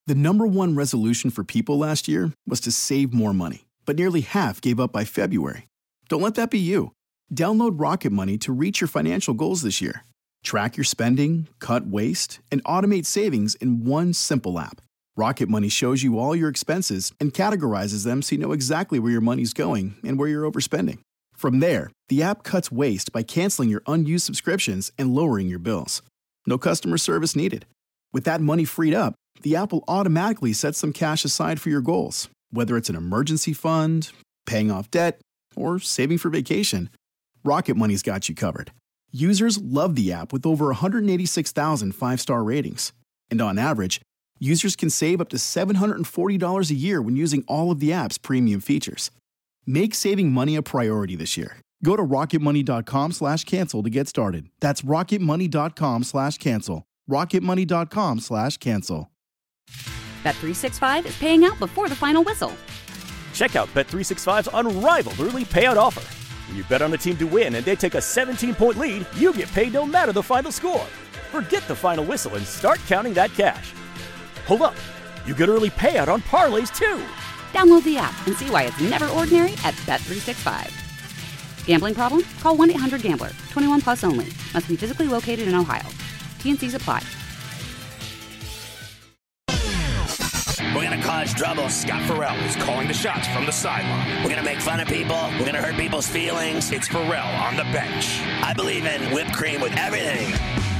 The number one resolution for people last year was to save more money, but nearly half gave up by February. Don't let that be you. Download Rocket Money to reach your financial goals this year. Track your spending, cut waste, and automate savings in one simple app. Rocket Money shows you all your expenses and categorizes them so you know exactly where your money's going and where you're overspending. From there, the app cuts waste by canceling your unused subscriptions and lowering your bills. No customer service needed. With that money freed up, the app will automatically set some cash aside for your goals, whether it's an emergency fund, paying off debt, or saving for vacation. Rocket Money's got you covered. Users love the app with over 186,000 five-star ratings. And on average, users can save up to $740 a year when using all of the app's premium features. Make saving money a priority this year. Go to rocketmoney.com/cancel to get started. That's rocketmoney.com/cancel. rocketmoney.com/cancel. Bet365 is paying out before the final whistle. Check out Bet365's unrivaled early payout offer. When you bet on a team to win and they take a 17-point lead, you get paid no matter the final score. Forget the final whistle and start counting that cash. Hold up. You get early payout on parlays, too. Download the app and see why it's never ordinary at Bet365. Gambling problem? Call 1-800-GAMBLER. 21 plus only. Must be physically located in Ohio. T&Cs apply. We're going to cause trouble. Scott Farrell is calling the shots from the sideline. We're going to make fun of people. We're going to hurt people's feelings. It's Farrell on the bench. I believe in whipped cream with everything.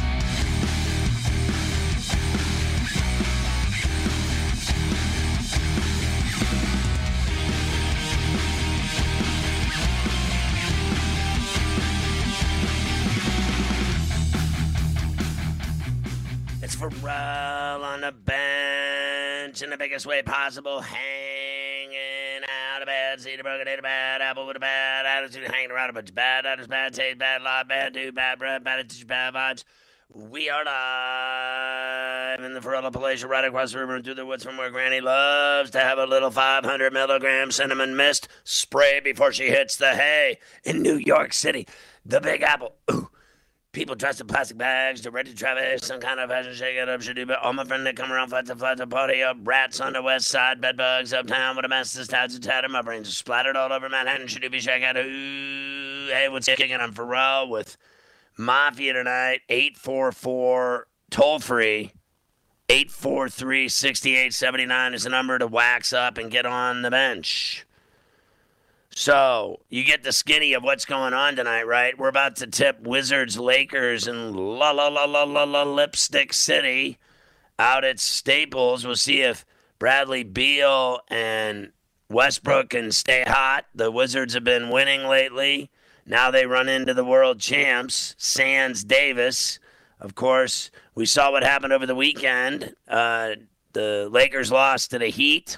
It's Farrell on the bench in the biggest way possible, hanging out of bed, see the broken, ate a bad apple with a bad attitude, hanging around a bunch of bad attitudes, bad taste, bad life, bad dude, bad breath, bad attitude, bad vibes. We are live in the Farrell Palatial right across the river and through the woods from where Granny loves to have a little 500 milligram cinnamon mist spray before she hits the hay in New York City. The Big Apple. Ooh. People dressed in plastic bags, they're ready to travel some kind of fashion shake it up, should do, but all my friends that come around flat to party up, rats on the west side, bedbugs uptown with a mess that's tied to tatter, my brains are splattered all over Manhattan, should do be shake out, ooh, hey, what's kicking? I'm Farrell with Mafia tonight, 844, toll free, 843-6879 is the number to wax up and get on the bench. So, you get the skinny of what's going on tonight, right? We're about to tip Wizards Lakers in Lipstick City out at Staples. We'll see if Bradley Beal and Westbrook can stay hot. The Wizards have been winning lately. Now they run into the world champs, Sans Davis. Of course, we saw what happened over the weekend. The Lakers lost to the Heat.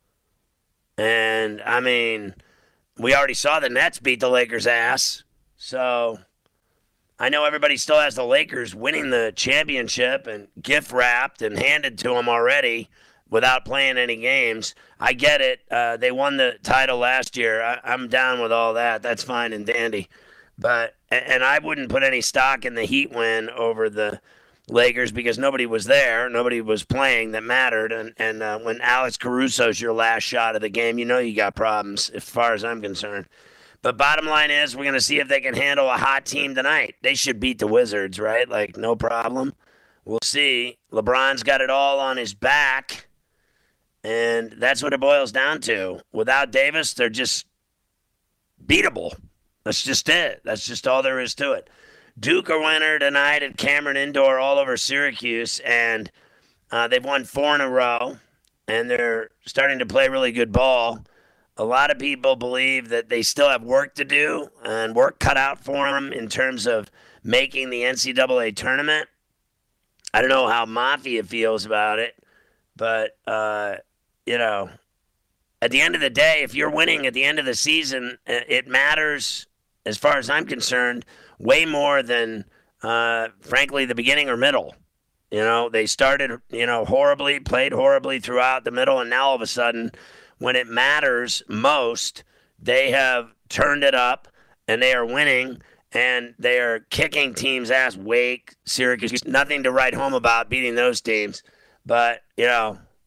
And, I mean, we already saw the Nets beat the Lakers' ass. So I know everybody still has the Lakers winning the championship and gift-wrapped and handed to them already without playing any games. I get it. They won the title last year. I'm down with all that. That's fine and dandy. And I wouldn't put any stock in the Heat win over the Lakers because nobody was there. Nobody was playing that mattered. And when Alex Caruso's your last shot of the game, you know you got problems as far as I'm concerned. But bottom line is we're going to see if they can handle a hot team tonight. They should beat the Wizards, right? Like, no problem. We'll see. LeBron's got it all on his back. And that's what it boils down to. Without Davis, they're just beatable. That's just it. That's just all there is to it. Duke are winner tonight at Cameron Indoor all over Syracuse, and they've won 4 in a row, and they're starting to play really good ball. A lot of people believe that they still have work to do and work cut out for them in terms of making the NCAA tournament. I don't know how Mafia feels about it, but, you know, at the end of the day, if you're winning at the end of the season, it matters, as far as I'm concerned, way more than, frankly, the beginning or middle. You know, they started, horribly, played horribly throughout the middle, and now all of a sudden, when it matters most, they have turned it up, and they are winning, and they are kicking teams' ass. Wake, Syracuse, nothing to write home about beating those teams. But,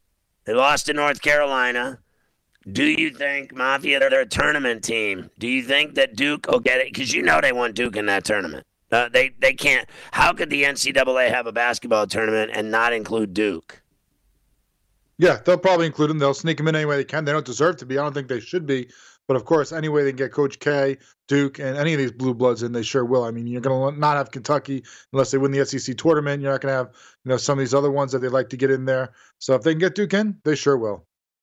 They lost to North Carolina. Do you think Mafia, they're a tournament team? Do you think that Duke will get it? Because you know they want Duke in that tournament. They can't. How could the NCAA have a basketball tournament and not include Duke? Yeah, they'll probably include them. They'll sneak them in any way they can. They don't deserve to be. I don't think they should be. But, of course, any way they can get Coach K, Duke, and any of these blue bloods in, they sure will. I mean, you're going to not have Kentucky unless they win the SEC tournament. You're not going to have some of these other ones that they'd like to get in there. So if they can get Duke in, they sure will.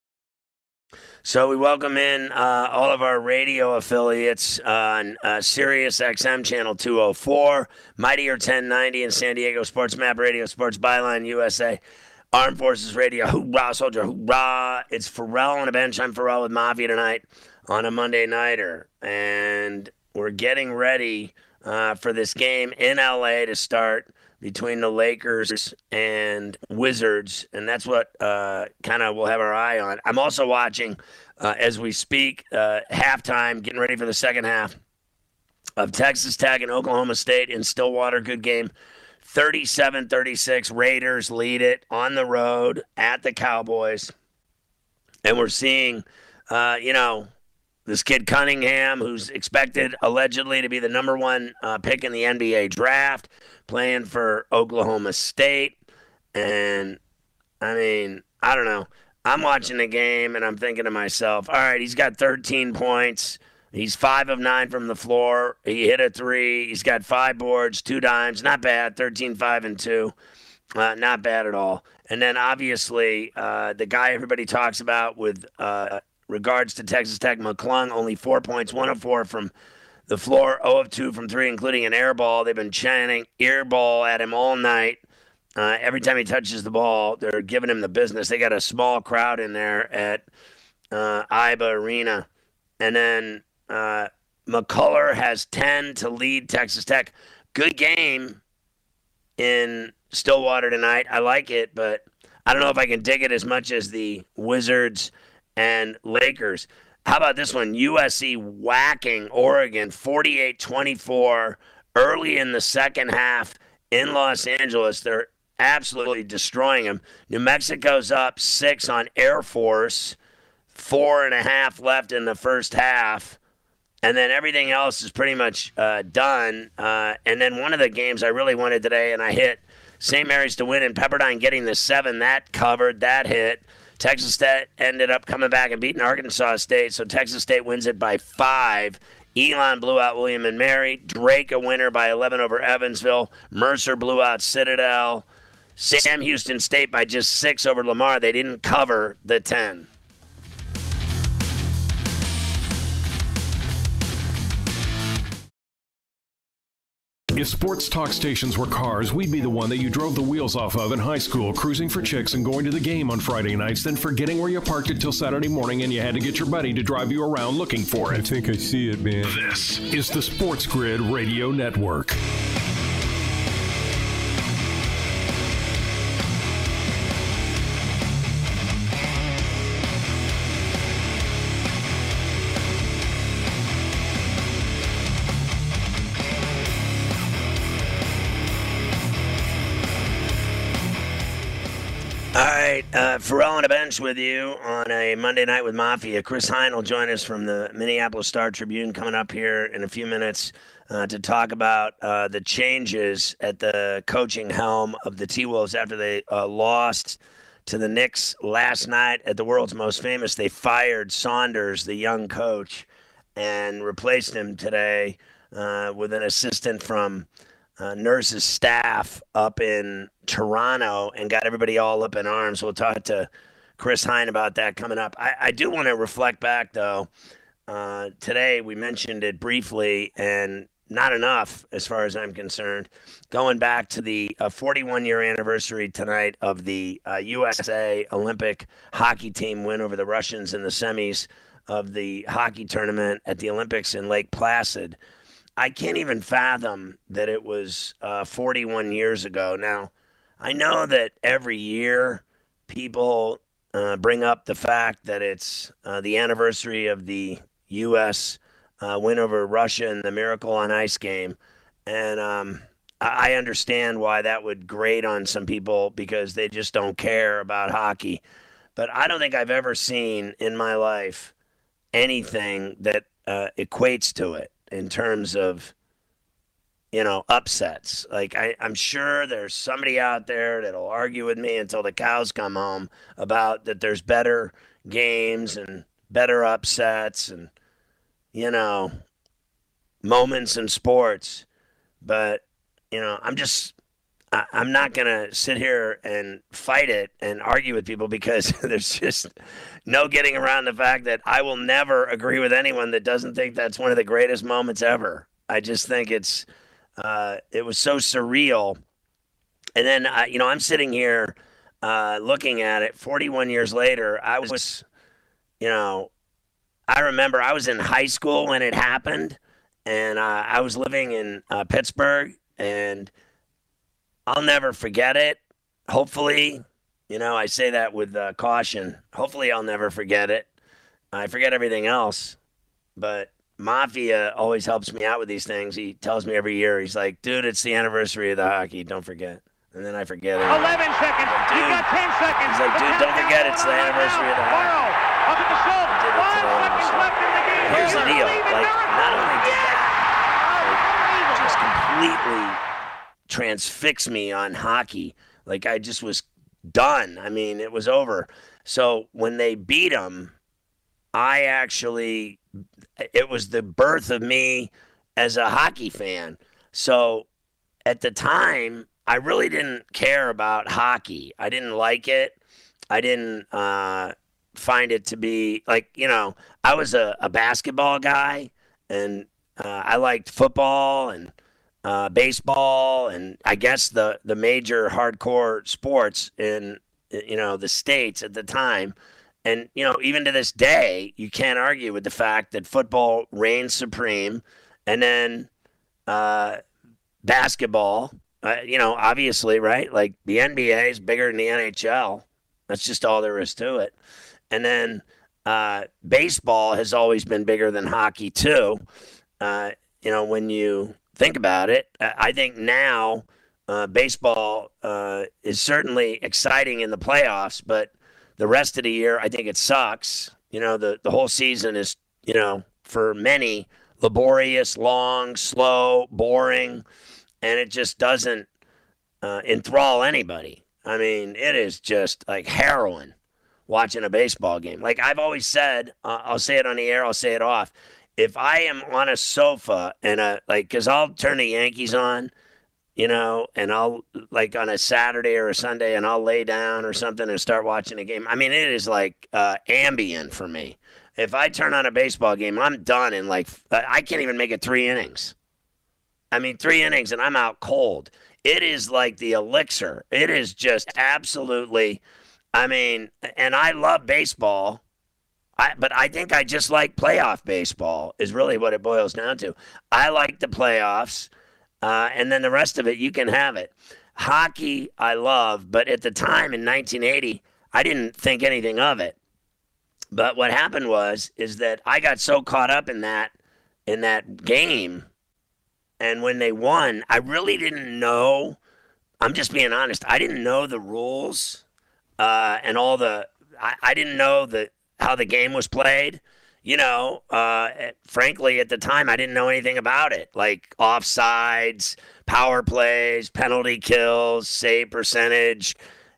So we welcome in all of our radio affiliates on Sirius XM Channel 204, Mightier 1090 in San Diego, Sports Map Radio, Sports Byline USA, Armed Forces Radio, hoorah, soldier, hoorah. It's Pharrell on a bench. I'm Pharrell with Mafia tonight on a Monday Nighter. And we're getting ready for this game in L.A. to start between the Lakers and Wizards. And that's what kind of we'll have our eye on. I'm also watching, as we speak, halftime, getting ready for the second half of Texas Tech and Oklahoma State in Stillwater. Good game. 37-36, Raiders lead it on the road at the Cowboys. And we're seeing, this kid Cunningham, who's expected allegedly to be the number one pick in the NBA draft, playing for Oklahoma State. And, I mean, I don't know. I'm watching the game, and I'm thinking to myself, all right, he's got 13 points. He's 5 of 9 from the floor. He hit a 3. He's got 5 boards, 2 dimes. Not bad. 13, 5, and 2. Not bad at all. And then, obviously, the guy everybody talks about with regards to Texas Tech, McClung, only 4 points, 1 of 4 from the floor, 0 of 2 from 3, including an air ball. They've been chanting ear ball at him all night. Every time he touches the ball, they're giving him the business. They got a small crowd in there at IBA Arena. And then McCullough has 10 to lead Texas Tech. Good game in Stillwater tonight. I like it, but I don't know if I can dig it as much as the Wizards and Lakers. How about this one? USC whacking Oregon 48-24 early in the second half in Los Angeles. They're absolutely destroying them. New Mexico's up 6 on Air Force, 4.5 left in the first half. And then everything else is pretty much done. And then one of the games I really wanted today, and I hit St. Mary's to win, and Pepperdine getting the 7. That covered, that hit. Texas State ended up coming back and beating Arkansas State, so Texas State wins it by 5. Elon blew out William and Mary. Drake a winner by 11 over Evansville. Mercer blew out Citadel. Sam Houston State by just 6 over Lamar. They didn't cover the 10. If sports talk stations were cars, we'd be the one that you drove the wheels off of in high school, cruising for chicks and going to the game on Friday nights, then forgetting where you parked it till Saturday morning and you had to get your buddy to drive you around looking for it. I think I see it, man. This is the Sports Grid Radio Network. Pharrell on a bench with you on a Monday Night with Mafia. Chris Hine will join us from the Minneapolis Star-Tribune coming up here in a few minutes to talk about the changes at the coaching helm of the T-Wolves after they lost to the Knicks last night at the world's most famous. They fired Saunders, the young coach, and replaced him today with an assistant from Nurse's staff up in Toronto and got everybody all up in arms. We'll talk to Chris Hine about that coming up. I do want to reflect back, though. Today we mentioned it briefly and not enough as far as I'm concerned. Going back to the 41-year anniversary tonight of the USA Olympic hockey team win over the Russians in the semis of the hockey tournament at the Olympics in Lake Placid. I can't even fathom that it was 41 years ago. Now, I know that every year people bring up the fact that it's the anniversary of the U.S. Win over Russia in the Miracle on Ice game. And I understand why that would grate on some people because they just don't care about hockey. but I don't think I've ever seen in my life anything that equates to it in terms of, upsets. Like, I'm sure there's somebody out there that'll argue with me until the cows come home about that there's better games and better upsets and, moments in sports. But, I'm not going to sit here and fight it and argue with people because there's just no getting around the fact that I will never agree with anyone that doesn't think that's one of the greatest moments ever. I just think it was so surreal. And then, I'm sitting here looking at it 41 years later. I remember I was in high school when it happened, and I was living in Pittsburgh, and I'll never forget it. Hopefully, I say that with caution. Hopefully I'll never forget it. I forget everything else, but Mafia always helps me out with these things. He tells me every year, he's like, dude, it's the anniversary of the hockey. Don't forget. And then I forget it. 11 seconds. Dude, You got 10 seconds. He's like, dude, don't forget it's the anniversary of the hockey. Up at the slope. 5 seconds left in the game. Here's the deal. Like, not only did that, just completely transfix me on hockey. Like, I just was done. I mean, it was over. So when they beat them, it was the birth of me as a hockey fan. So at the time, I really didn't care about hockey. I didn't like it. I didn't find it to be like, I was a basketball guy, and I liked football and baseball, and I guess the major hardcore sports in the States at the time. And even to this day, you can't argue with the fact that football reigns supreme, and then basketball. Obviously, right? Like, the NBA is bigger than the NHL. That's just all there is to it. And then baseball has always been bigger than hockey too. When you think about it, I think now baseball is certainly exciting in the playoffs, but the rest of the year, I think it sucks. The whole season is, for many, laborious, long, slow, boring, and it just doesn't enthrall anybody. I mean, it is just like heroin watching a baseball game. Like I've always said, I'll say it on the air, I'll say it off. If I am on a sofa and because I'll turn the Yankees on, and I'll like on a Saturday or a Sunday, and I'll lay down or something and start watching a game. I mean, it is like ambient for me. If I turn on a baseball game, I'm done in I can't even make it 3 innings. I mean, 3 innings and I'm out cold. It is like the elixir. It is just absolutely, and I love baseball. But I think I just like playoff baseball is really what it boils down to. I like the playoffs, and then the rest of it, you can have it. Hockey, I love, but at the time in 1980, I didn't think anything of it. But what happened is that I got so caught up in that game, and when they won, I really didn't know. I'm just being honest. I didn't know the rules and all the. I didn't know how the game was played. Frankly, at the time, I didn't know anything about it, like offsides, power plays, penalty kills, save percentage,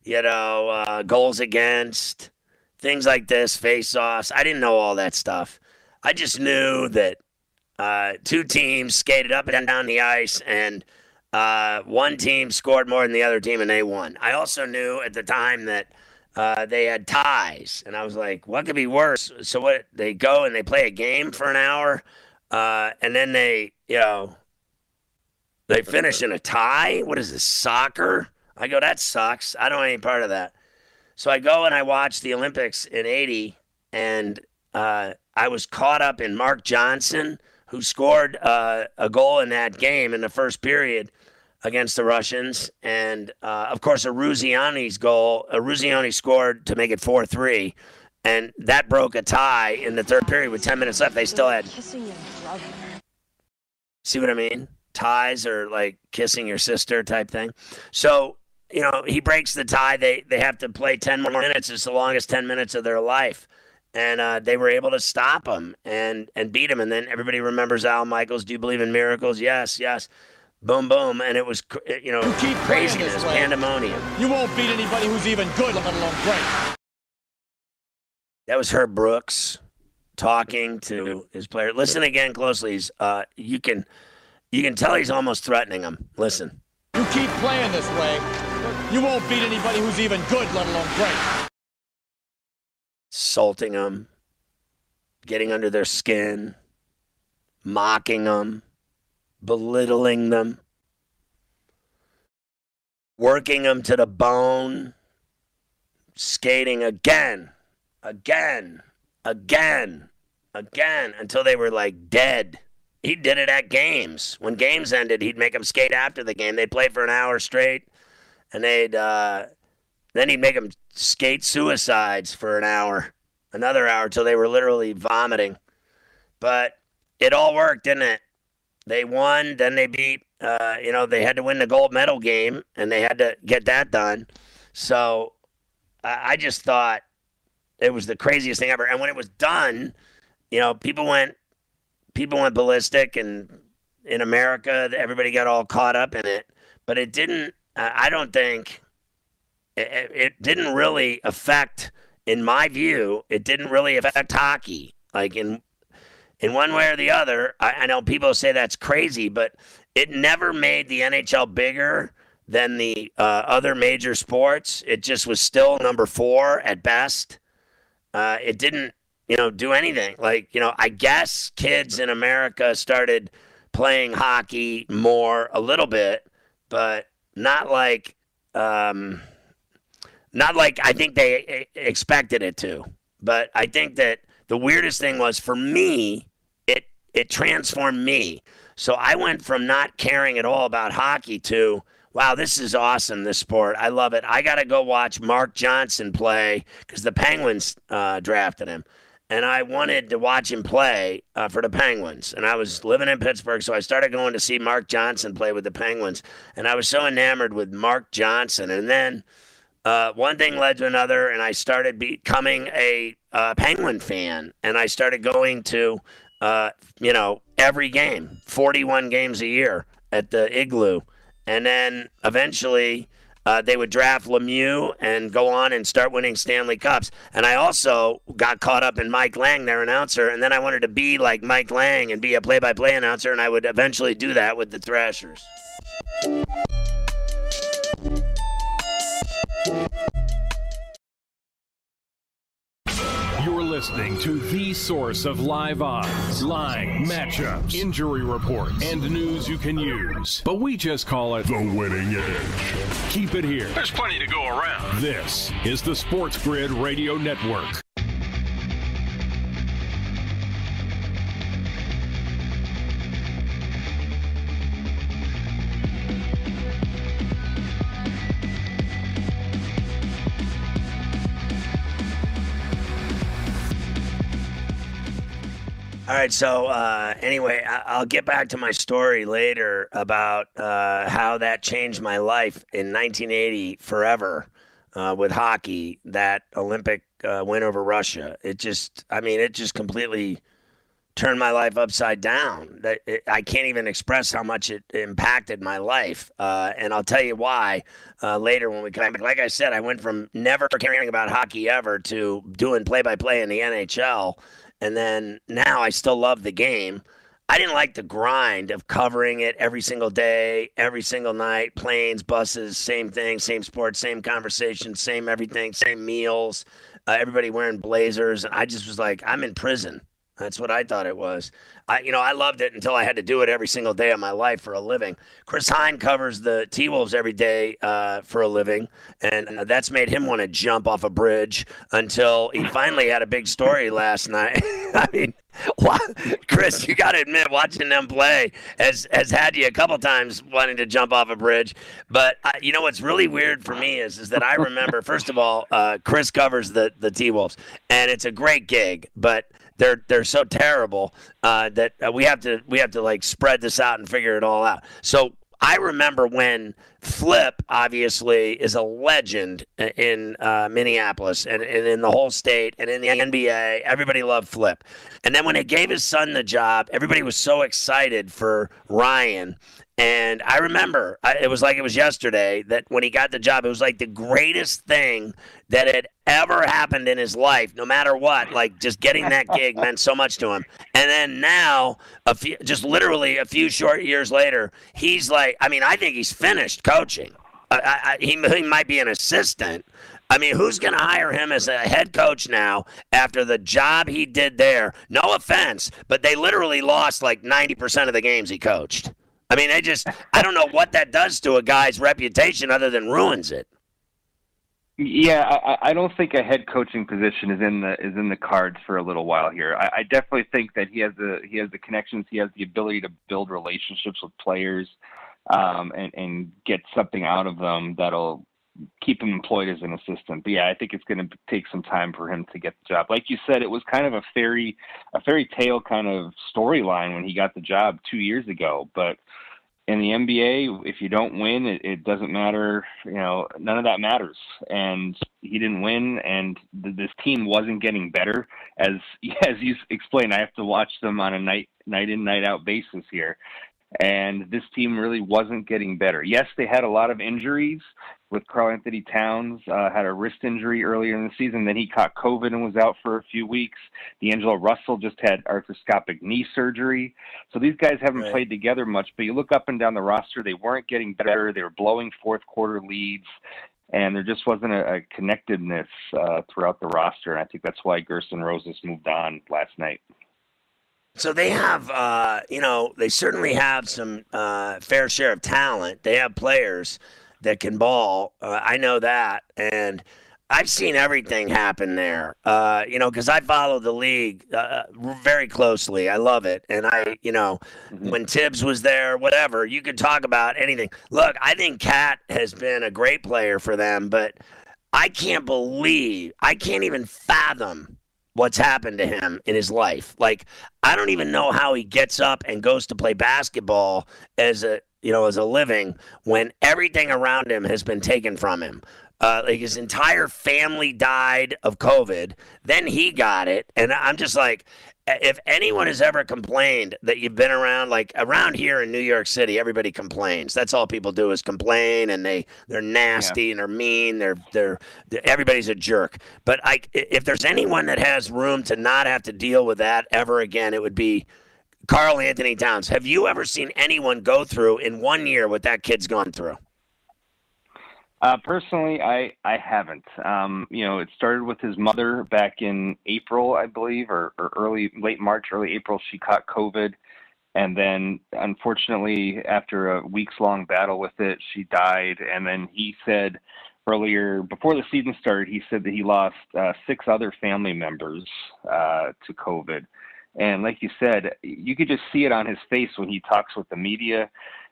goals against, things like this, face-offs. I didn't know all that stuff. I just knew that 2 teams skated up and down the ice, and one team scored more than the other team, and they won. I also knew at the time that they had ties, and I was like, what could be worse? So what, they go and they play a game for an hour, and then they finish in a tie? What is this, soccer? I go, that sucks. I don't want any part of that. So I go and I watch the Olympics in 80, and I was caught up in Mark Johnson, who scored a goal in that game in the first period against the Russians. And, of course, Eruziani's goal. Eruziani scored to make it 4-3, and that broke a tie in the third period with 10 minutes left. They still had... Kissing your brother. See what I mean? Ties are like kissing your sister type thing. So he breaks the tie. They have to play 10 more minutes. It's the longest 10 minutes of their life. And they were able to stop him and beat him. And then everybody remembers Al Michaels. Do you believe in miracles? Yes, yes. Boom, boom. And it was, craziness, pandemonium. You won't beat anybody who's even good, let alone great. That was Herb Brooks talking to his player. Listen again closely. You can tell he's almost threatening him. Listen. You keep playing this way, you won't beat anybody who's even good, let alone great. Insulting them, getting under their skin, mocking them, belittling them, working them to the bone, skating again, until they were like dead. He did it at games. When games ended, he'd make them skate after the game. They'd play for an hour straight, and then he'd make them skate suicides for another hour, till they were literally vomiting. But it all worked, didn't it? They won, then they beat, they had to win the gold medal game, and they had to get that done. So I just thought it was the craziest thing ever. And when it was done, people went ballistic, and in America, everybody got all caught up in it. But it didn't, I don't think, it didn't really affect, in my view, it didn't really affect hockey. Like in one way or the other, I know people say that's crazy, but it never made the NHL bigger than the other major sports. It just was still number 4 at best. It didn't, do anything. Like, I guess kids in America started playing hockey more a little bit, but not like I think they expected it to. But I think that the weirdest thing was, for me, it transformed me. So I went from not caring at all about hockey to, wow, this is awesome, this sport. I love it. I got to go watch Mark Johnson play, because the Penguins drafted him. And I wanted to watch him play for the Penguins. And I was living in Pittsburgh, so I started going to see Mark Johnson play with the Penguins. And I was so enamored with Mark Johnson. And then one thing led to another, and I started becoming a Penguin fan. And I started going to, every game, 41 games a year at the Igloo. And then eventually they would draft Lemieux and go on and start winning Stanley Cups. And I also got caught up in Mike Lang, their announcer, and then I wanted to be like Mike Lang and be a play-by-play announcer, and I would eventually do that with the Thrashers. You're listening to the source of live odds, lines, matchups, injury reports, and news you can use. But we just call it the winning edge. Keep it here. There's plenty to go around. This is the Sports Grid Radio Network. All right, so anyway, I'll get back to my story later about how that changed my life in 1980 forever with hockey, that Olympic win over Russia. It just completely turned my life upside down. I can't even express how much it impacted my life, and I'll tell you why later when we come back. Like I said, I went from never caring about hockey ever to doing play-by-play in the NHL. And then now I still love the game. I didn't like the grind of covering it every single day, every single night, planes, buses, same thing, same sports, same conversation, same everything, same meals, everybody wearing blazers. And I just was like, I'm in prison. That's what I thought it was. I loved it until I had to do it every single day of my life for a living. Chris Hine covers the T-Wolves every day for a living, and that's made him want to jump off a bridge until he finally had a big story last night. I mean, Chris, you got to admit, watching them play has had you a couple times wanting to jump off a bridge. But what's really weird for me is that I remember, first of all, Chris covers the T-Wolves, and it's a great gig, but they're so terrible that we have to like spread this out and figure it all out. So I remember when Flip, obviously, is a legend in Minneapolis and in the whole state and in the NBA. Everybody loved Flip. And then when he gave his son the job, everybody was so excited for Ryan. And I remember, it was like it was yesterday, that when he got the job, it was like the greatest thing that had ever happened in his life, no matter what. Like, just getting that gig meant so much to him. And then now, just literally a few short years later, he's like, I mean, I think he's finished coaching. He might be an assistant. I mean, who's going to hire him as a head coach now after the job he did there? No offense, but they literally lost like 90% of the games he coached. I mean, I don't know what that does to a guy's reputation other than ruins it. Yeah, I don't think a head coaching position is in the cards for a little while here. I definitely think that he has the connections, he has the ability to build relationships with players, and get something out of them that'll keep him employed as an assistant. But yeah, I think it's going to take some time for him to get the job. Like you said, it was kind of a fairy tale kind of storyline when he got the job 2 years ago. But in the NBA, if you don't win, it doesn't matter. You know, none of that matters. And he didn't win, and this team wasn't getting better. As you explained, I have to watch them on a night in, night out basis here. And this team really wasn't getting better. Yes, they had a lot of injuries. With Karl-Anthony Towns, had a wrist injury earlier in the season. Then he caught COVID and was out for a few weeks. D'Angelo Russell just had arthroscopic knee surgery. So these guys haven't played together much. But you look up and down the roster, they weren't getting better. They were blowing fourth quarter leads. And there just wasn't a connectedness throughout the roster. And I think that's why Gerson Rosas moved on last night. So they have, they certainly have some fair share of talent. They have players that can ball. I know that. And I've seen everything happen there, because I follow the league very closely. I love it. And when Tibbs was there, whatever, you could talk about anything. Look, I think Cat has been a great player for them, but I can't even fathom what's happened to him in his life. Like, I don't even know how he gets up and goes to play basketball as a living when everything around him has been taken from him. Like, his entire family died of COVID. Then he got it. And I'm just like, if anyone has ever complained that you've been around here in New York City, everybody complains. That's all people do is complain, and they're nasty and they're mean. They're everybody's a jerk. But if there's anyone that has room to not have to deal with that ever again, it would be Karl-Anthony Towns. Have you ever seen anyone go through in 1 year what that kid's gone through? Personally, I haven't. It started with his mother back in April, I believe, or late March, early April. She caught COVID. And then, unfortunately, after a weeks-long battle with it, she died. And then he said earlier, before the season started, he said that he lost 6 other family members to COVID. And like you said, you could just see it on his face when he talks with the media.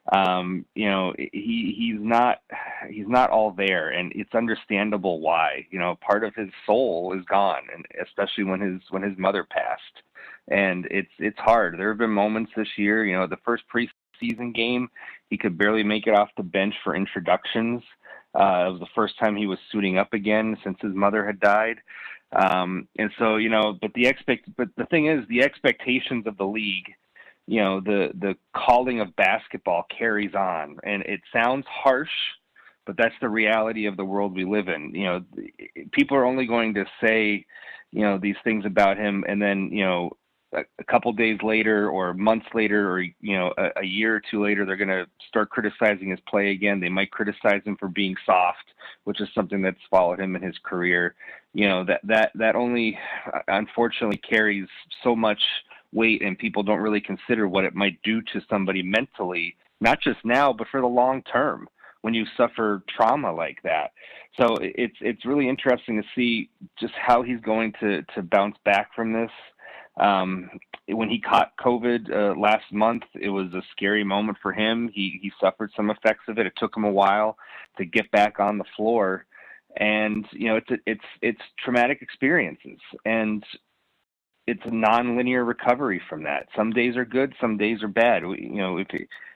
He's not all there, and it's understandable why. Part of his soul is gone, and especially when his mother passed. And it's hard. There have been moments this year, the first preseason game, he could barely make it off the bench for introductions. It was the first time he was suiting up again since his mother had died. And so, but the thing is, the expectations of the league, the calling of basketball carries on, and it sounds harsh, but that's the reality of the world we live in. People are only going to say, these things about him, and then, a couple days later or months later or, a year or two later, they're going to start criticizing his play again. They might criticize him for being soft, which is something that's followed him in his career. That only unfortunately carries so much weight, and people don't really consider what it might do to somebody mentally, not just now, but for the long term when you suffer trauma like that. So it's really interesting to see just how he's going to bounce back from this. When he caught COVID last month, it was a scary moment for him. He suffered some effects of it. It took him a while to get back on the floor, and it's traumatic experiences, and it's a non-linear recovery from that. Some days are good, some days are bad.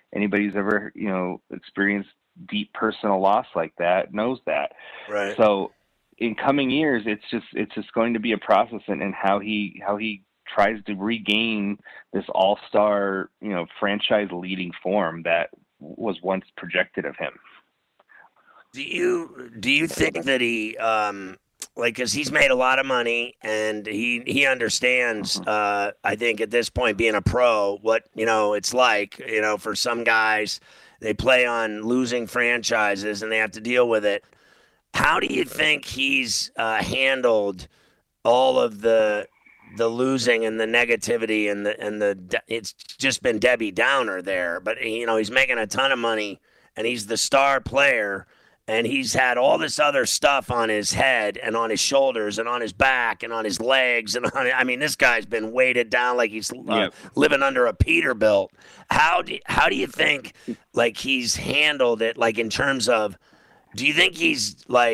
anybody who's ever, experienced deep personal loss like that knows that. Right. So in coming years, it's just going to be a process in how he tries to regain this all-star, franchise leading form that was once projected of him. Do you think that he because he's made a lot of money and he understands I think at this point being a pro what it's like, for some guys they play on losing franchises and they have to deal with it. How do you think he's handled all of the losing and the negativity and the it's just been Debbie Downer there, but he's making a ton of money and he's the star player and he's had all this other stuff on his head and on his shoulders and on his back and on his legs and this guy's been weighted down like he's living under a Peterbilt. How do you think like he's handled it, like in terms of do you think he's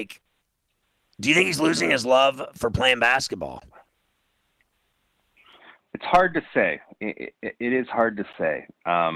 losing his love for playing basketball? It's hard to say. It is hard to say.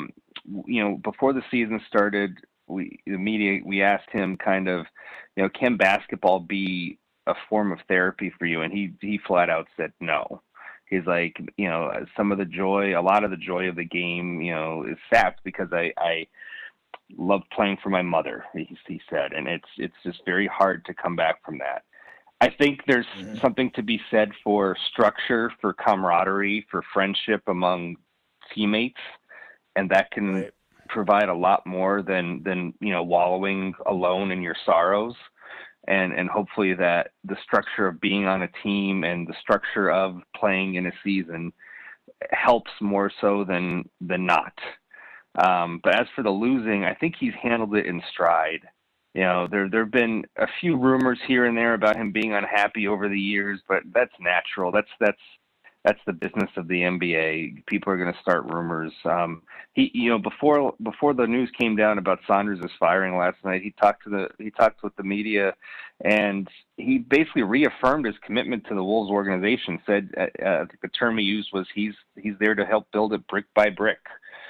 Before the season started, we asked him kind of, can basketball be a form of therapy for you? And he flat out said no. He's like, a lot of the joy of the game, is sapped because I love playing for my mother, he said. And it's just very hard to come back from that. I think there's something to be said for structure, for camaraderie, for friendship among teammates, and that can provide a lot more than wallowing alone in your sorrows. And hopefully that the structure of being on a team and the structure of playing in a season helps more so than not. But as for the losing, I think he's handled it in stride. There have been a few rumors here and there about him being unhappy over the years, but that's natural. That's the business of the NBA. People are going to start rumors. Before the news came down about Saunders' firing last night, he talked with the media, and he basically reaffirmed his commitment to the Wolves organization. Said the term he used was he's there to help build it brick by brick,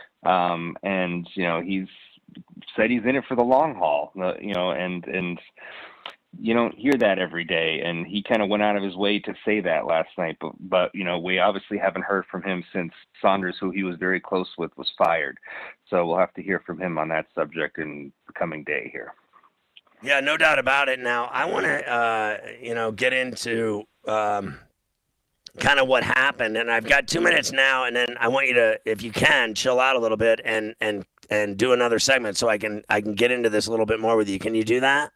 and he's said he's in it for the long haul. And you don't hear that every day, and he kind of went out of his way to say that last night. But we obviously haven't heard from him since Saunders, who he was very close with, was fired. So we'll have to hear from him on that subject in the coming day here. Yeah, no doubt about it. Now, I want to, get into kind of what happened, and I've got 2 minutes now, and then I want you to, if you can, chill out a little bit and do another segment so I can get into this a little bit more with you. Can you do that?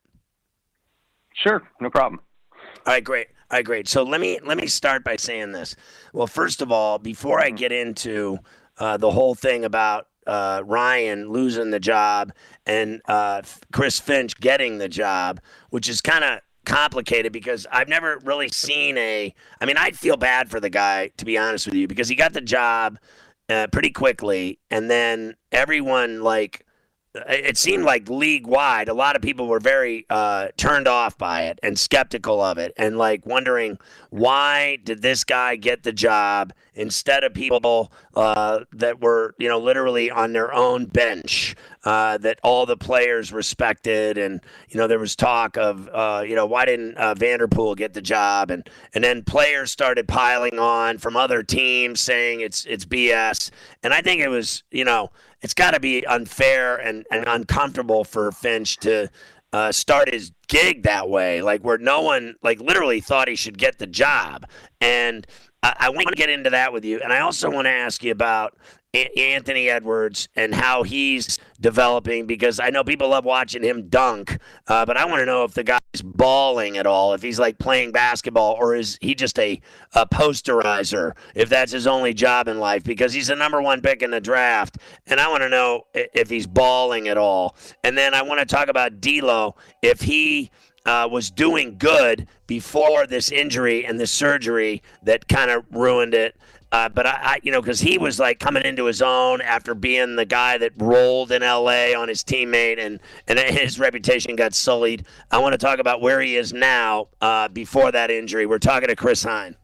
Sure, no problem. All right, great. So let me start by saying this. Well, first of all, before I get into the whole thing about Ryan losing the job and Chris Finch getting the job, which is kind of complicated because I've never really seen I'd feel bad for the guy, to be honest with you, because he got the job pretty quickly, and then everyone, it seemed like league-wide, a lot of people were very turned off by it and skeptical of it and, wondering why did this guy get the job instead of people that were, literally on their own bench that all the players respected. And, there was talk of, why didn't Vanderpool get the job? And then players started piling on from other teams saying it's BS. And I think it was, it's got to be unfair and uncomfortable for Finch to start his gig that way, where no one, literally thought he should get the job. And I want to get into that with you. And I also want to ask you about Anthony Edwards and how he's developing, because I know people love watching him dunk, but I want to know if the guy's balling at all, if he's playing basketball, or is he just a posterizer, if that's his only job in life, because he's the number 1 pick in the draft, and I want to know if he's balling at all. And then I want to talk about D'Lo, if he was doing good before this injury and the surgery that kind of ruined it. But I because he was coming into his own after being the guy that rolled in LA on his teammate, and his reputation got sullied. I want to talk about where he is now before that injury. We're talking to Chris Hine.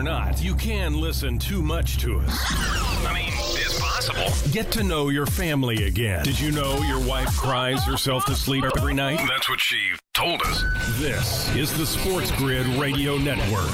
or not, you can listen too much to us. I mean, it's possible. Get to know your family again. Did you know your wife cries herself to sleep every night? That's what she told us. This is the Sports Grid Radio Network.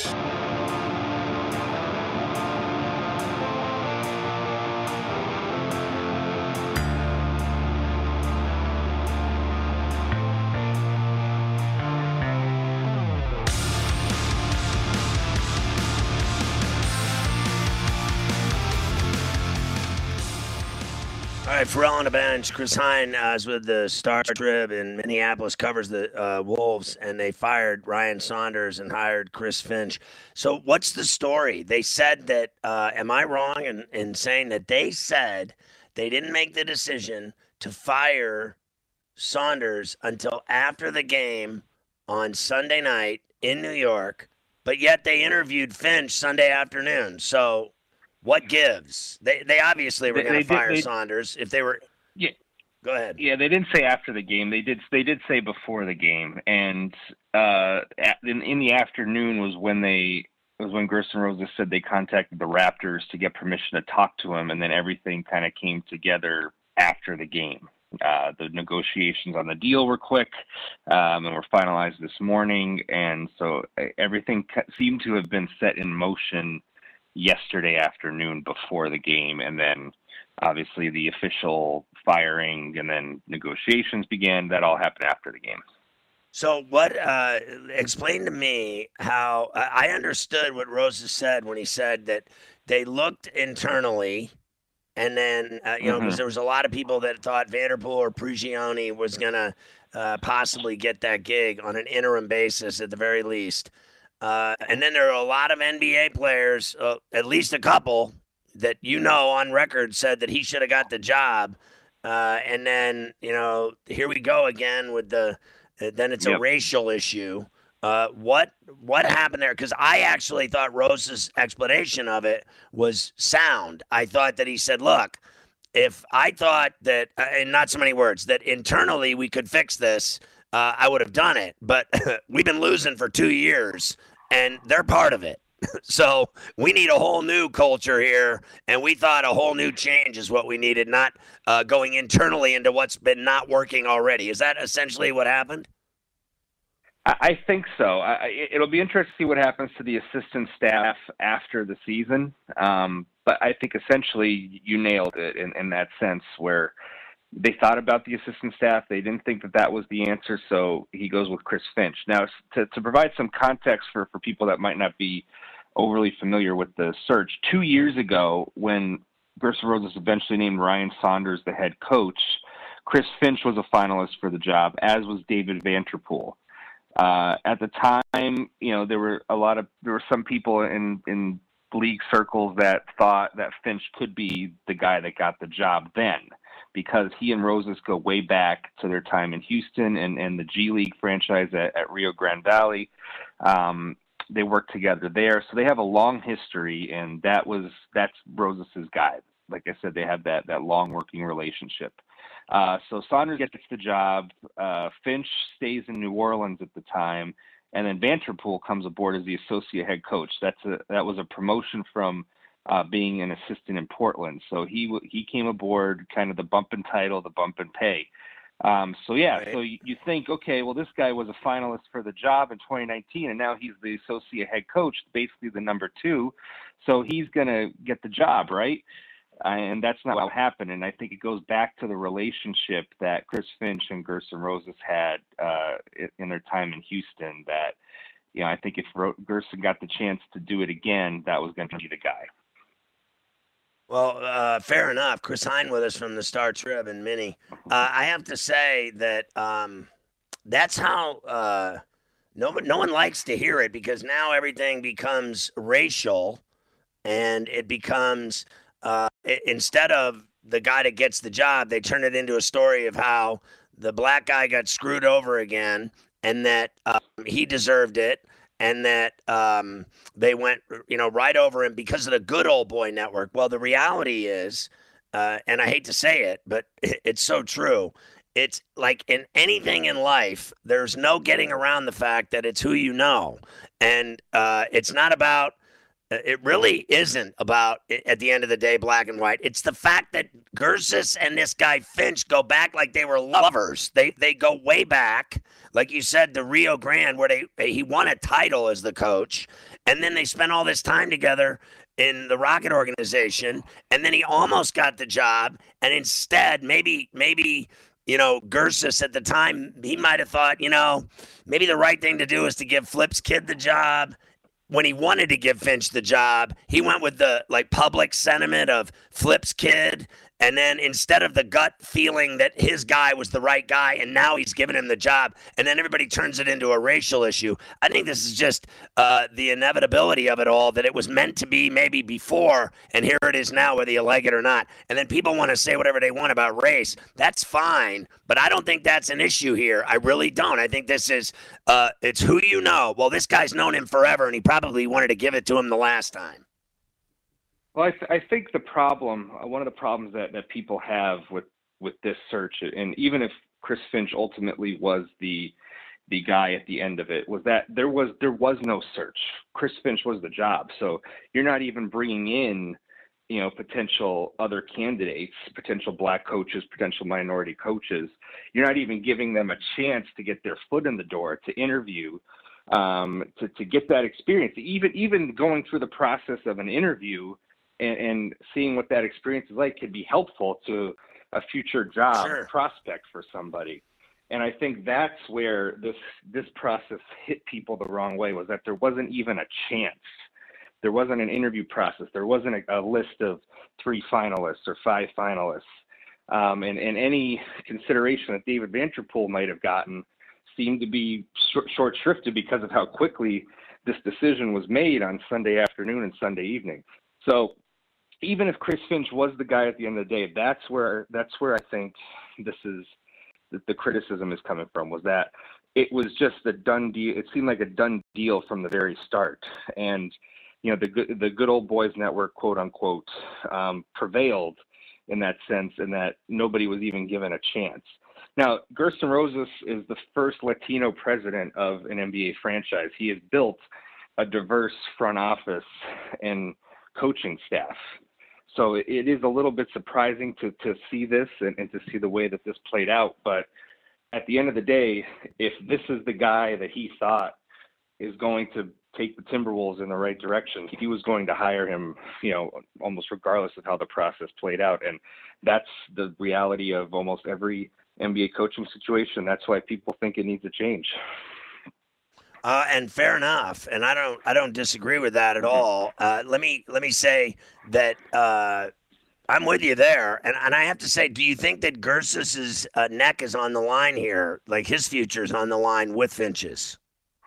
All right, Ferrall on the bench. Chris Hine is with the Star Trib in Minneapolis, covers the Wolves, and they fired Ryan Saunders and hired Chris Finch. So what's the story? They said that, am I wrong in saying that they said they didn't make the decision to fire Saunders until after the game on Sunday night in New York, but yet they interviewed Finch Sunday afternoon. So what gives? They obviously were going to fire Saunders if they were. Yeah. Go ahead. Yeah, they didn't say after the game. They did say before the game, and in the afternoon was when Gerson Rosas said they contacted the Raptors to get permission to talk to him, and then everything kind of came together after the game. The negotiations on the deal were quick and were finalized this morning, and so everything seemed to have been set in motion yesterday afternoon before the game, and then obviously the official firing and then negotiations began. That all happened after the game. So what, explain to me how, I understood what Rosas said when he said that they looked internally, and then, because there was a lot of people that thought Vanderpool or Prigioni was going to possibly get that gig on an interim basis at the very least. And then there are a lot of NBA players, at least a couple, that on record said that he should have got the job. And then, here we go again with then it's a racial issue. What happened there? Because I actually thought Rose's explanation of it was sound. I thought that he said, look, if I thought that, in not so many words, that internally we could fix this, I would have done it. But we've been losing for 2 years, and they're part of it. So we need a whole new culture here, and we thought a whole new change is what we needed, not going internally into what's been not working already. Is that essentially what happened? I think so. It'll be interesting to see what happens to the assistant staff after the season. But I think essentially you nailed it in that sense where they thought about the assistant staff. They didn't think that was the answer, so he goes with Chris Finch. Now, to provide some context for people that might not be overly familiar with the search, 2 years ago when Gerson Rosas eventually named Ryan Saunders the head coach, Chris Finch was a finalist for the job, as was David Vanterpool. At the time, there were some people in league circles that thought that Finch could be the guy that got the job then, because he and Rosas go way back to their time in Houston and the G League franchise at Rio Grande Valley. They worked together there, so they have a long history, and that's Rosas's guy. Like I said, they have that long working relationship. So Saunders gets the job. Finch stays in New Orleans at the time, and then Vanterpool comes aboard as the associate head coach. That was a promotion from being an assistant in Portland. So he came aboard, kind of the bump in title, the bump in pay. So you think, okay, well, this guy was a finalist for the job in 2019, and now he's the associate head coach, basically the number 2. So he's going to get the job, right? And that's not what happened. And I think it goes back to the relationship that Chris Finch and Gerson Rosas had in their time in Houston that, I think if Gerson got the chance to do it again, that was going to be the guy. Well, fair enough. Chris Hine with us from the Star Trib and Minnie. I have to say that that's how no one likes to hear it, because now everything becomes racial, and it becomes instead of the guy that gets the job, they turn it into a story of how the black guy got screwed over again, and that he deserved it. And that they went, right over him because of the good old boy network. Well, the reality is, and I hate to say it, but it's so true. It's like in anything in life, there's no getting around the fact that it's who you know. And it's not about It really isn't about, at the end of the day, black and white. It's the fact that Gersis and this guy Finch go back like they were lovers. They go way back, like you said, the Rio Grande, where he won a title as the coach, and then they spent all this time together in the Rocket organization, and then he almost got the job, and instead, maybe Gersis at the time, he might have thought, maybe the right thing to do is to give Flip's kid the job. When he wanted to give Finch the job, he went with the public sentiment of Flip's kid. And then instead of the gut feeling that his guy was the right guy, and now he's giving him the job, and then everybody turns it into a racial issue. I think this is just the inevitability of it all, that it was meant to be maybe before, and here it is now, whether you like it or not. And then people want to say whatever they want about race. That's fine, but I don't think that's an issue here. I really don't. I think this is, it's who you know. Well, this guy's known him forever, and he probably wanted to give it to him the last time. Well, I think the problem, one of the problems that people have with this search, and even if Chris Finch ultimately was the guy at the end of it, was that there was no search. Chris Finch was the job. So you're not even bringing in, potential other candidates, potential black coaches, potential minority coaches. You're not even giving them a chance to get their foot in the door, to interview, to get that experience. Even going through the process of an interview and seeing what that experience is like could be helpful to a future job prospect for somebody. And I think that's where this process hit people the wrong way, was that there wasn't even a chance. There wasn't an interview process. There wasn't a list of 3 finalists or 5 finalists. And any consideration that David Vanterpool might have gotten seemed to be short-shrifted because of how quickly this decision was made on Sunday afternoon and Sunday evening. So even if Chris Finch was the guy at the end of the day, that's where I think the criticism is coming from, was that it was just a done deal. It seemed like a done deal from the very start. And, the good old boys network, quote unquote, prevailed in that sense, and that nobody was even given a chance. Now, Gerson Rosas is the first Latino president of an NBA franchise. He has built a diverse front office and coaching staff. So it is a little bit surprising to see this and to see the way that this played out. But at the end of the day, if this is the guy that he thought is going to take the Timberwolves in the right direction, he was going to hire him, almost regardless of how the process played out. And that's the reality of almost every NBA coaching situation. That's why people think it needs to change. And fair enough, and I don't disagree with that at all. Let me say that I'm with you there, and I have to say, do you think that Gersis's neck is on the line here, like his future is on the line with Finch's?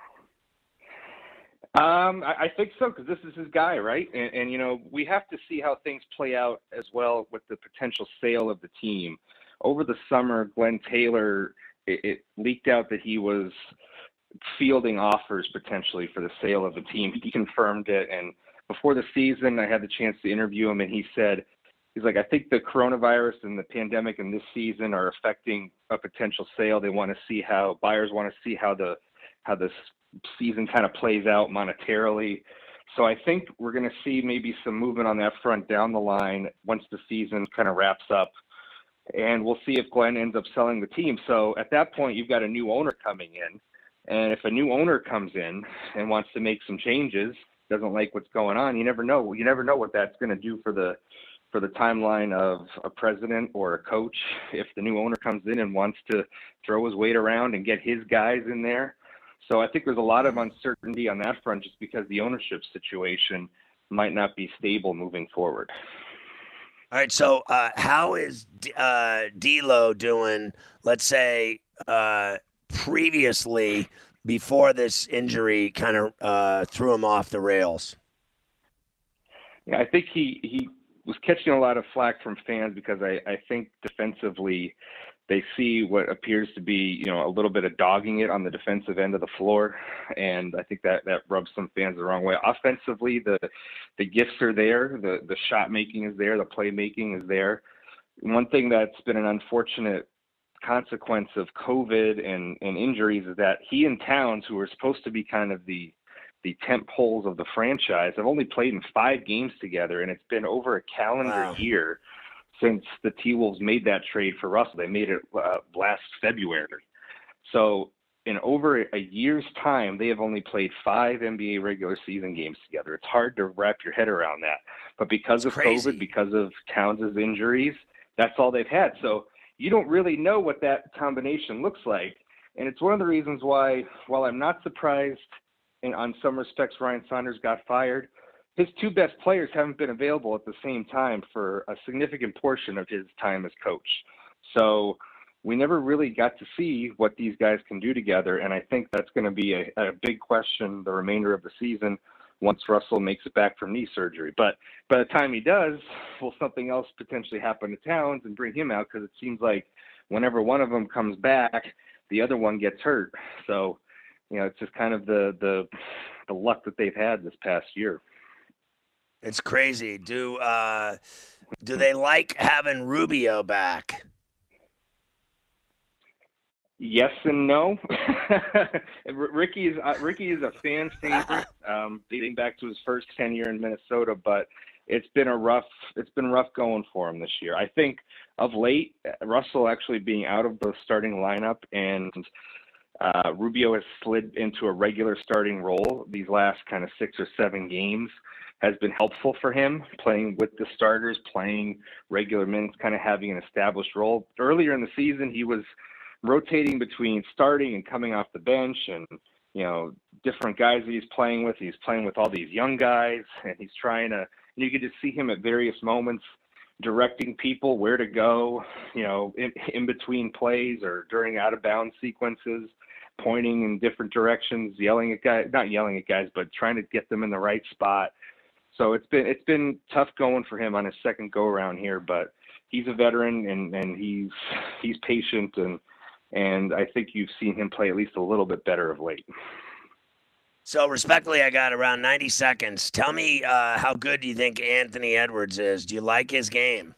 I think so, because this is his guy, right? And we have to see how things play out as well with the potential sale of the team. Over the summer, Glenn Taylor, it leaked out that he was fielding offers potentially for the sale of the team. He confirmed it, and before the season I had the chance to interview him, and he's like, I think the coronavirus and the pandemic in this season are affecting a potential sale. Buyers want to see how this season kind of plays out monetarily. So I think we're going to see maybe some movement on that front down the line once the season kind of wraps up, and we'll see if Glenn ends up selling the team. So at that point, you've got a new owner coming in. And if a new owner comes in and wants to make some changes, doesn't like what's going on, you never know. You never know what that's going to do for the timeline of a president or a coach. If the new owner comes in and wants to throw his weight around and get his guys in there. So I think there's a lot of uncertainty on that front, just because the ownership situation might not be stable moving forward. All right. So how is D'Lo doing, let's say, previously, before this injury kind of threw him off the rails? Yeah, I think he was catching a lot of flack from fans because I think defensively they see what appears to be, a little bit of dogging it on the defensive end of the floor. And I think that rubs some fans the wrong way. Offensively, the gifts are there. The shot making is there. The play making is there. One thing that's been an unfortunate consequence of COVID and injuries is that he and Towns, who were supposed to be kind of the tent poles of the franchise have only played in 5 games together, and it's been over a calendar year since the T-Wolves made that trade for Russell. They made it last February. So in over a year's time, they have only played 5 NBA regular season games together. It's hard to wrap your head around that. But because of COVID, because of Towns' injuries, that's all they've had. So you don't really know what that combination looks like. And it's one of the reasons why, while I'm not surprised and on some respects Ryan Saunders got fired, his 2 best players haven't been available at the same time for a significant portion of his time as coach. So we never really got to see what these guys can do together, and I think that's going to be a big question the remainder of the season once Russell makes it back from knee surgery. But by the time he does, will something else potentially happen to Towns and bring him out? Because it seems like whenever one of them comes back, the other one gets hurt. So, it's just kind of the luck that they've had this past year. It's crazy. Do they like having Rubio back? Yes and no. Ricky is a fan favorite, dating back to his first tenure in Minnesota, but it's been rough going for him this year. I think of late, Russell actually being out of the starting lineup and Rubio has slid into a regular starting role these last kind of 6 or 7 games has been helpful for him, playing with the starters, playing regular minutes, kind of having an established role. Earlier in the season, he was rotating between starting and coming off the bench and, different guys that he's playing with. He's playing with all these young guys, and he's trying to – you could just see him at various moments directing people where to go, in between plays or during out-of-bounds sequences, pointing in different directions, yelling at guys – not yelling at guys, but trying to get them in the right spot. So it's been tough going for him on his second go-around here, but he's a veteran and he's patient and I think you've seen him play at least a little bit better of late. So respectfully, I got around 90 seconds. Tell me how good do you think Anthony Edwards is? Do you like his game?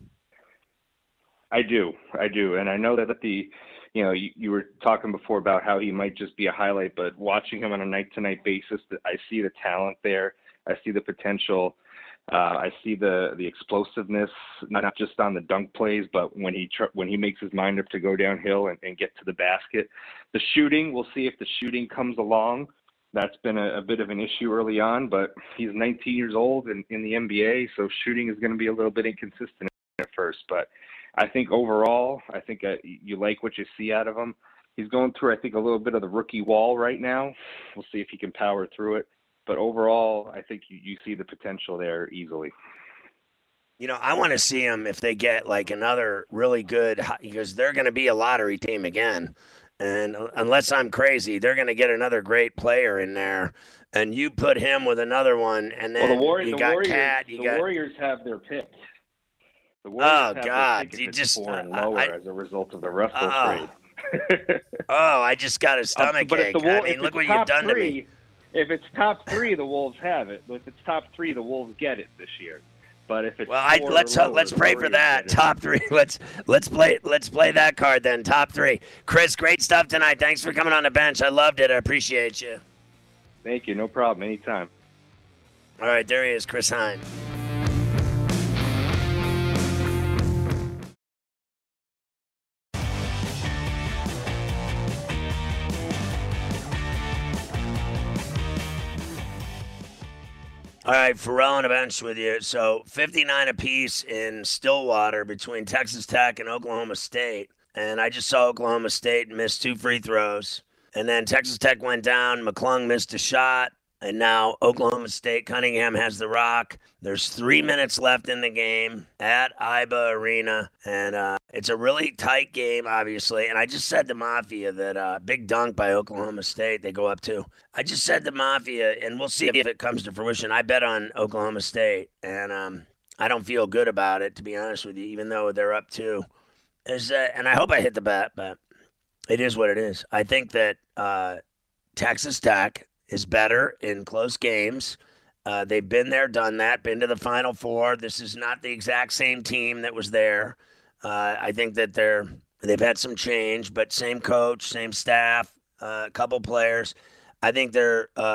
I do. And I know that you were talking before about how he might just be a highlight, but watching him on a night-to-night basis, I see the talent there. I see the potential. I see the explosiveness, not just on the dunk plays, but when he makes his mind up to go downhill and get to the basket. The shooting, we'll see if the shooting comes along. That's been a bit of an issue early on, but he's 19 years old in the NBA, so shooting is going to be a little bit inconsistent at first. But I think overall, you like what you see out of him. He's going through, I think, a little bit of the rookie wall right now. We'll see if he can power through it. But overall, I think you see the potential there easily. I want to see them if they get like another really good, because they're going to be a lottery team again. And unless I'm crazy, they're going to get another great player in there. And you put him with another one, and then you got Cat. The Warriors have their pick. The Warriors have their pick just lower as a result of the Russell trade. I just got a stomach ache. Look what you've done to me. If it's top 3, the Wolves have it. If it's top 3, the Wolves get it this year. But if it's let's pray for that. Top 3. Let's play that card then. Top 3. Chris, great stuff tonight. Thanks for coming on the bench. I loved it. I appreciate you. Thank you. No problem. Anytime. All right, there he is, Chris Hine. All right, Pharrell on the bench with you. So 59 apiece in Stillwater between Texas Tech and Oklahoma State. And I just saw Oklahoma State miss 2 free throws. And then Texas Tech went down. McClung missed a shot. And now Oklahoma State, Cunningham has the rock. There's 3 minutes left in the game at IBA Arena. And it's a really tight game, obviously. And I just said to Mafia that big dunk by Oklahoma State, they go up 2. I just said to Mafia, and we'll see if it comes to fruition. I bet on Oklahoma State. And I don't feel good about it, to be honest with you, even though they're up 2. And I hope I hit the bet, but it is what it is. I think that Texas Tech is better in close games. They've been there, done that, been to the Final Four. This is not the exact same team that was there. I think that they've had some change, but same coach, same staff, a couple players. I think they're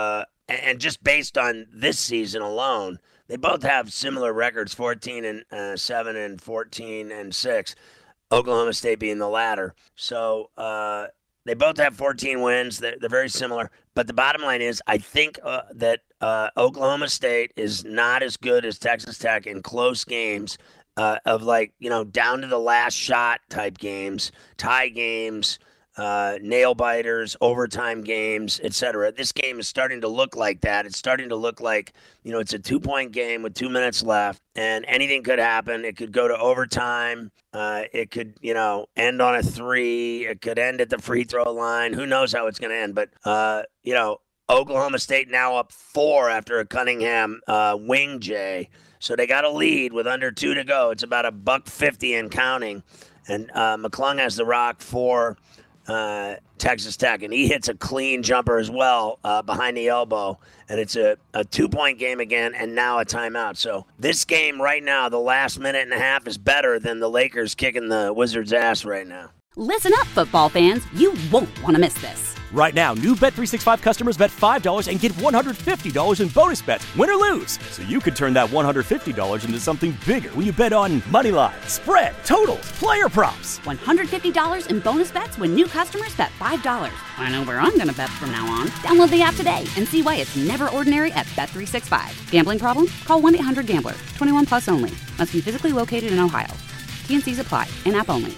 and just based on this season alone, they both have similar records, 14-7 and 14-6. Oklahoma State being the latter. So they both have 14 wins. They're very similar. But the bottom line is, I think that Oklahoma State is not as good as Texas Tech in close games of down to the last shot type games, tie games, nail biters, overtime games, etc. This game is starting to look like that. It's starting to look like, it's a 2-point game with 2 minutes left, and anything could happen. It could go to overtime. It could, end on a 3. It could end at the free throw line. Who knows how it's going to end? But, Oklahoma State now up 4 after a Cunningham wing J. So they got a lead with under 2 to go. It's about $1.50 and counting. And McClung has the rock for Texas Tech, and he hits a clean jumper as well behind the elbow, and it's a 2-point game again, and now a timeout. So this game right now, the last minute and a half, is better than the Lakers kicking the Wizards' ass right now. Listen up, football fans. You won't want to miss this. Right now, new Bet365 customers bet $5 and get $150 in bonus bets, win or lose. So you could turn that $150 into something bigger when you bet on money line, spread, totals, player props. $150 in bonus bets when new customers bet $5. I know where I'm going to bet from now on. Download the app today and see why it's never ordinary at Bet365. Gambling problem? Call 1-800-GAMBLER. 21 plus only. Must be physically located in Ohio. T&Cs apply. In-app only.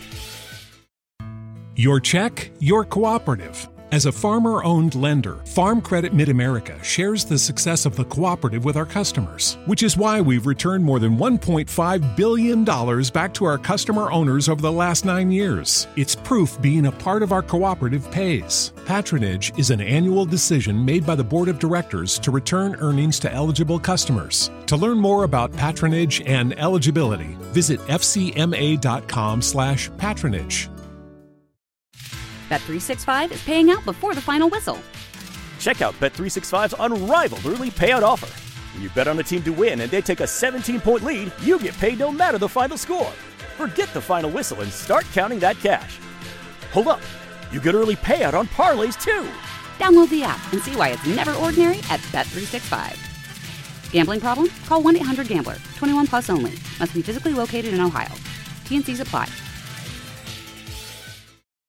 Your check, your cooperative. As a farmer-owned lender, Farm Credit Mid-America shares the success of the cooperative with our customers, which is why we've returned more than $1.5 billion back to our customer owners over the last 9 years. It's proof being a part of our cooperative pays. Patronage is an annual decision made by the Board of Directors to return earnings to eligible customers. To learn more about patronage and eligibility, visit fcma.com/patronage. Bet365 is paying out before the final whistle. Check out Bet365's unrivaled early payout offer. When you bet on a team to win and they take a 17-point lead, you get paid no matter the final score. Forget the final whistle and start counting that cash. Hold up. You get early payout on parlays, too. Download the app and see why it's never ordinary at Bet365. Gambling problem? Call 1-800-GAMBLER. 21 plus only. Must be physically located in Ohio. T&Cs apply.